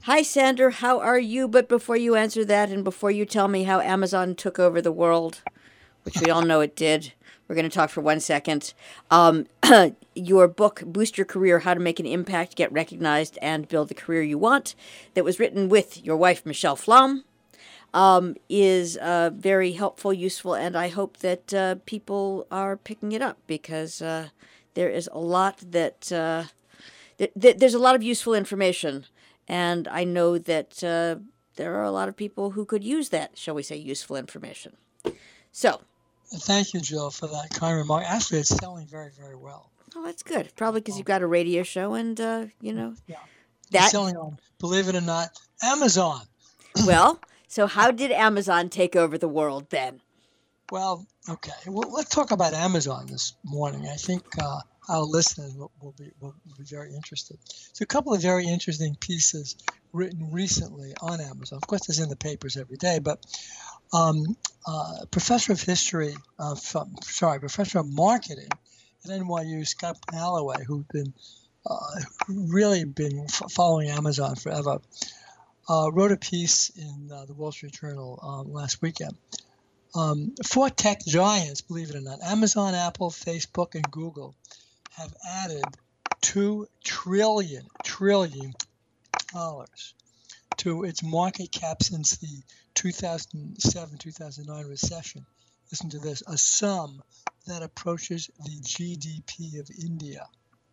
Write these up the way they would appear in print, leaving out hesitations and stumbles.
Hi, Sander. How are you? But before you answer that, and before you tell me how Amazon took over the world, which we all know it did, we're going to talk for 1 second. Um, your book, Boost Your Career: How to Make an Impact, Get Recognized, and Build the Career You Want, that was written with your wife, Michelle Flom, is very helpful, useful, and I hope that people are picking it up because there is a lot there's a lot of useful information, and I know that there are a lot of people who could use that, shall we say, useful information. So, Thank you, Jill, for that kind remark. Actually, it's selling very, very well. oh, that's good. Probably because Um, you've got a radio show, and yeah, it's that. selling on, believe it or not, Amazon. Well, so how did Amazon take over the world then? Well, okay. Well, let's talk about Amazon this morning. I think our listeners will be very interested. So, a couple of very interesting pieces written recently on Amazon. Of course, it's in the papers every day, but um, professor of history, professor of marketing at NYU, Scott Alloway, who's been really been following Amazon forever, wrote a piece in the Wall Street Journal last weekend. Four tech giants, believe it or not, Amazon, Apple, Facebook, and Google, have added $2 trillion to its market cap since the 2007-2009 recession. Listen to this, a sum that approaches the GDP of India.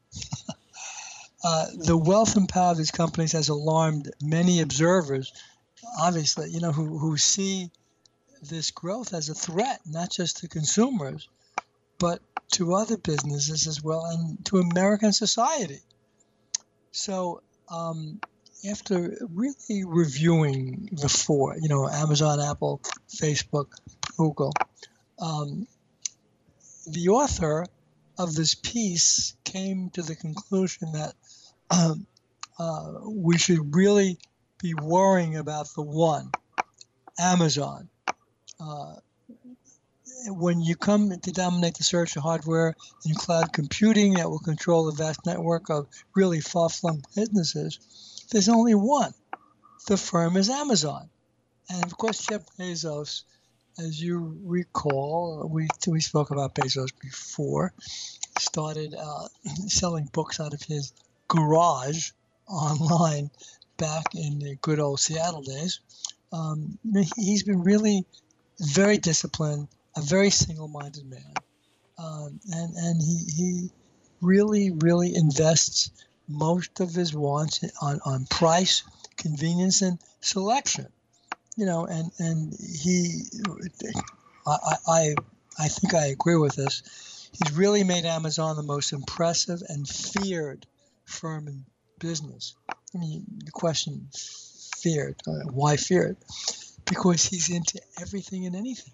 The wealth and power of these companies has alarmed many observers, obviously, who see this growth as a threat, not just to consumers, but to other businesses as well and to American society. So, after really reviewing the four, Amazon, Apple, Facebook, Google, um, the author of this piece came to the conclusion that um, we should really be worrying about the one, Amazon. Uh, when you come to dominate the search of hardware and cloud computing that will control the vast network of really far-flung businesses, there's only one. The firm is Amazon. And of course, Jeff Bezos, as you recall, we spoke about Bezos before, started selling books out of his garage online back in the good old Seattle days. He's been really very disciplined, a very single-minded man, and he really invests most of his wants on price, convenience, and selection. And he, I, I, I think I agree with this. He's really made Amazon the most impressive and feared firm in business. I mean, the question, feared, why feared? Because he's into everything and anything.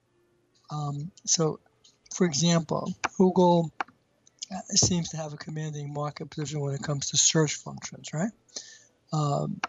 So, for example, Google seems to have a commanding market position when it comes to search functions, right? Um,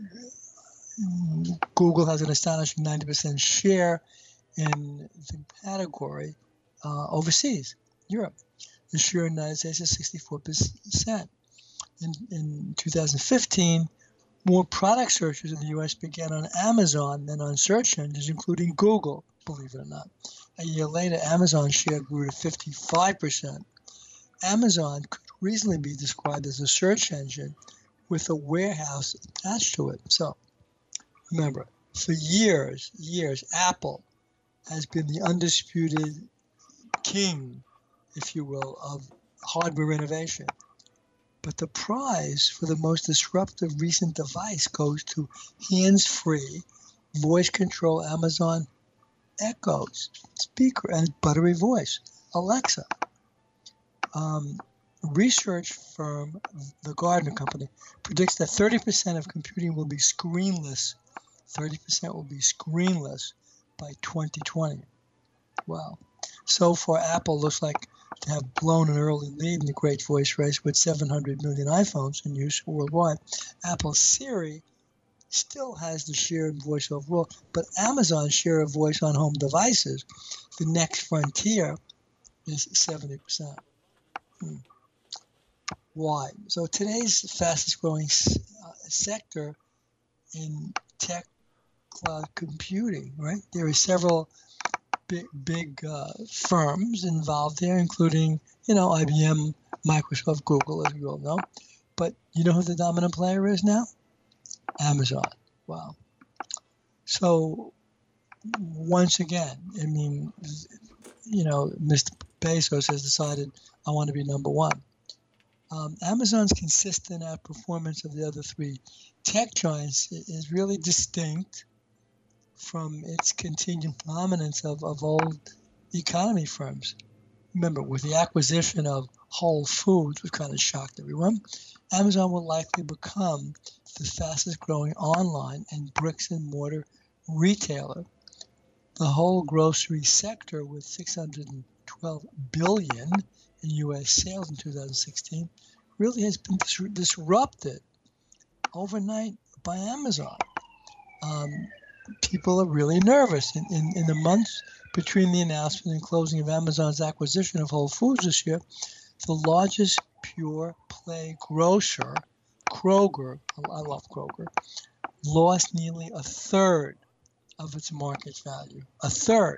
Google has an astonishing 90% share in the category overseas, Europe. The share in the United States is 64%. In 2015, more product searches in the U.S. began on Amazon than on search engines, including Google, believe it or not. A year later, Amazon's share grew to 55%. Amazon could reasonably be described as a search engine with a warehouse attached to it. So remember, for years, Apple has been the undisputed king, if you will, of hardware innovation. But the prize for the most disruptive recent device goes to hands-free, voice-control Amazon Echo speaker and buttery voice, Alexa. Research firm, the Gartner Company, predicts that 30% of computing will be screenless. 30% will be screenless by 2020. Wow. So far, Apple looks like to have blown an early lead in the great voice race with 700 million iPhones in use worldwide. Apple Siri still has the share of voice overall, but Amazon's share of voice on home devices, the next frontier, is 70%. Why? So today's fastest growing sector in tech cloud computing, right? There are several big firms involved there, including, IBM, Microsoft, Google, as we all know. But you know who the dominant player is now? Amazon. Wow. So once again, I mean, Mr. Bezos has decided, I want to be number one. Amazon's consistent outperformance of the other three tech giants is really distinct from its continued dominance of old economy firms. Remember, with the acquisition of Whole Foods, which kind of shocked everyone, Amazon will likely become the fastest growing online and bricks and mortar retailer. The whole grocery sector, with $612 billion in U.S. sales in 2016, really has been disrupted overnight by Amazon. People are really nervous. In the months between the announcement and closing of Amazon's acquisition of Whole Foods this year, the largest pure play grocer, Kroger, I love Kroger, lost nearly a third of its market value. A third.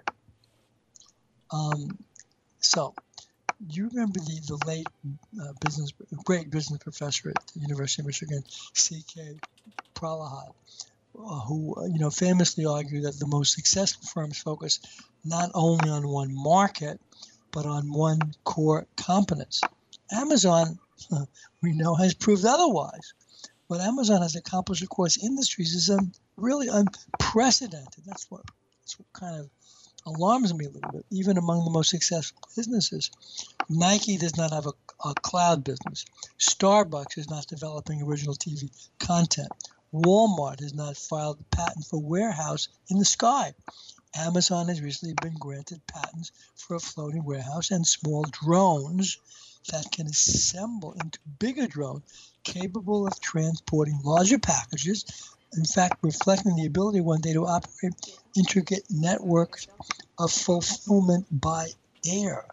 So, you remember the late great business professor at the University of Michigan, C.K. Pralahat, who famously argued that the most successful firms focus not only on one market, but on one core competence. Amazon, we know, has proved otherwise. What Amazon has accomplished across industries is really unprecedented. That's what kind of alarms me a little bit, even among the most successful businesses. Nike does not have a cloud business. Starbucks is not developing original TV content. Walmart has not filed a patent for warehouse in the sky. Amazon has recently been granted patents for a floating warehouse and small drones that can assemble into bigger drones capable of transporting larger packages, in fact, reflecting the ability one day to operate intricate networks of fulfillment by air.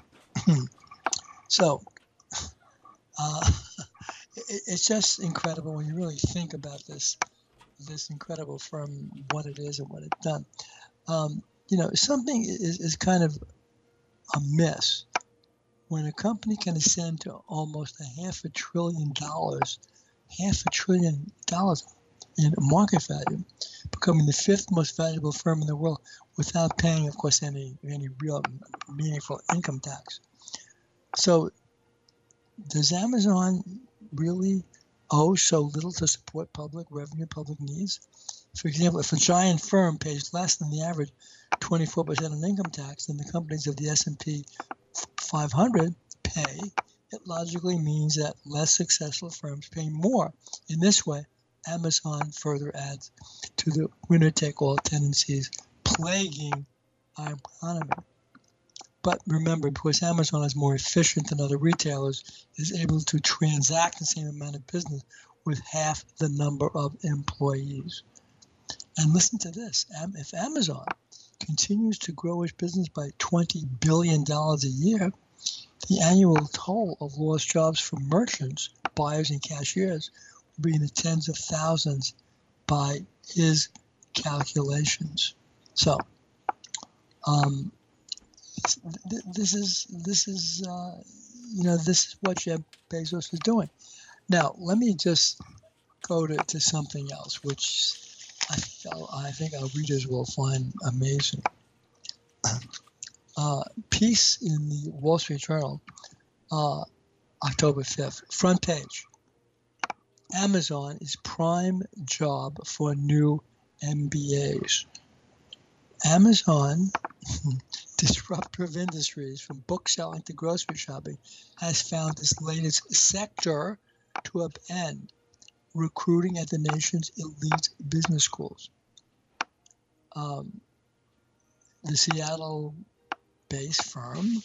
So, it's just incredible when you really think about this incredible firm, what it is and what it's done. Something is kind of amiss when a company can ascend to almost $500 billion in market value, becoming the fifth most valuable firm in the world without paying, of course, any real meaningful income tax. So, does Amazon really owe so little to support public revenue, public needs? For example, if a giant firm pays less than the average 24% on income tax than the companies of the S&P 500 pay, it logically means that less successful firms pay more. In this way, Amazon further adds to the winner-take-all tendencies plaguing our economy. But remember, because Amazon is more efficient than other retailers, is able to transact the same amount of business with half the number of employees. And listen to this. If Amazon continues to grow its business by $20 billion a year, the annual toll of lost jobs for merchants, buyers, and cashiers will be in the tens of thousands by his calculations. So, this is what Jeff Bezos is doing. Now, let me just go to something else, which I think our readers will find amazing. Piece in the Wall Street Journal, October 5th, front page. Amazon is prime job for new MBAs. Amazon, disruptor of industries from book selling to grocery shopping, has found this latest sector to upend recruiting at the nation's elite business schools. The Seattle-based firm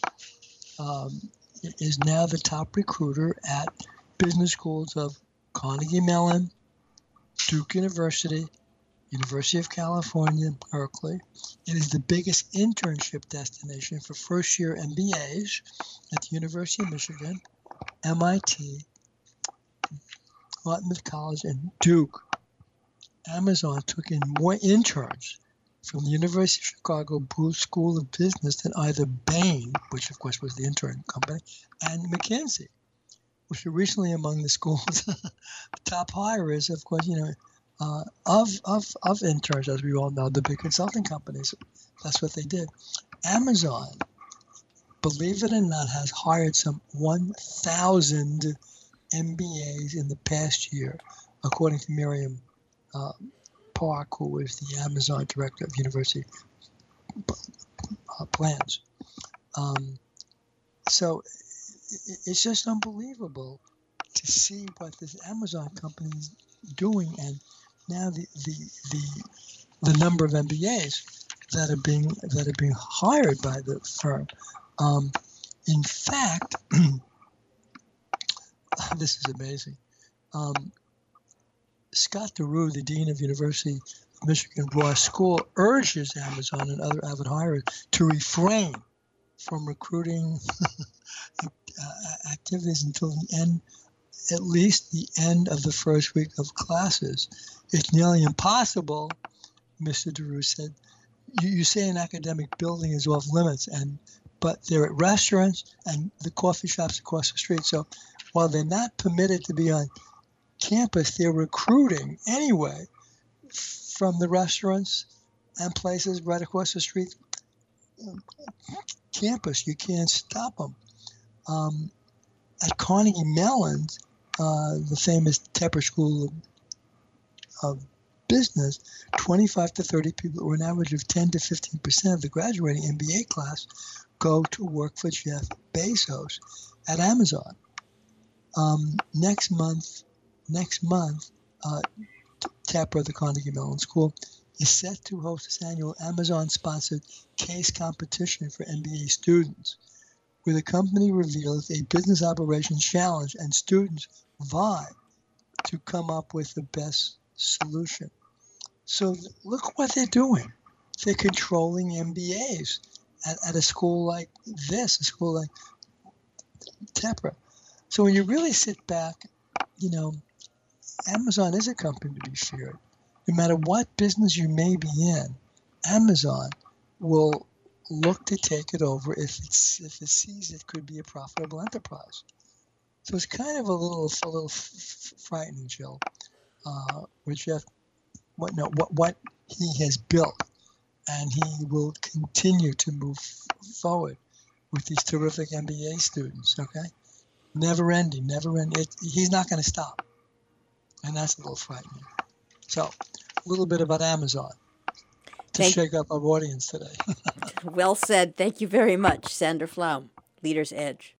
is now the top recruiter at business schools of Carnegie Mellon, Duke University, University of California, Berkeley. It is the biggest internship destination for first-year MBAs at the University of Michigan, MIT, Dartmouth College, and Duke. Amazon took in more interns from the University of Chicago Booth School of Business than either Bain, which of course was the intern company, and McKinsey, which were recently among the school's top hirers, of course, of interns, as we all know, the big consulting companies. That's what they did. Amazon, believe it or not, has hired some 1,000 MBAs in the past year, according to Miriam Park, who is the Amazon director of university plans. So it's just unbelievable to see what this Amazon company is doing, and now the number of MBAs that are being hired by the firm. In fact, this is amazing. Scott DeRue, the dean of University of Michigan Ross School, urges Amazon and other avid hirers to refrain from recruiting activities until the end, at least the end of the first week of classes. It's nearly impossible, Mr. DeRue said. You say an academic building is off limits, but they're at restaurants and the coffee shops across the street. So while they're not permitted to be on campus, they're recruiting anyway from the restaurants and places right across the street. Campus, you can't stop them. At Carnegie Mellon, the famous Tepper School of Business, 25 to 30 people, or an average of 10 to 15% of the graduating MBA class, go to work for Jeff Bezos at Amazon. Next month, Tepper, the Carnegie Mellon School, is set to host its annual Amazon-sponsored case competition for MBA students, where the company reveals a business operations challenge and students vie to come up with the best solution. So look what they're doing. They're controlling MBAs at a school like this, a school like Tepper. So when you really sit back, Amazon is a company to be feared. No matter what business you may be in, Amazon will look to take it over if it sees it could be a profitable enterprise. So it's kind of a little frightening, Jill, with Jeff, what he has built, and he will continue to move forward with these terrific MBA students. Okay, never ending. He's not going to stop, and that's a little frightening. So, a little bit about Amazon to shake up our audience today. Well said. Thank you very much, Sander Pflaum, Leader's Edge.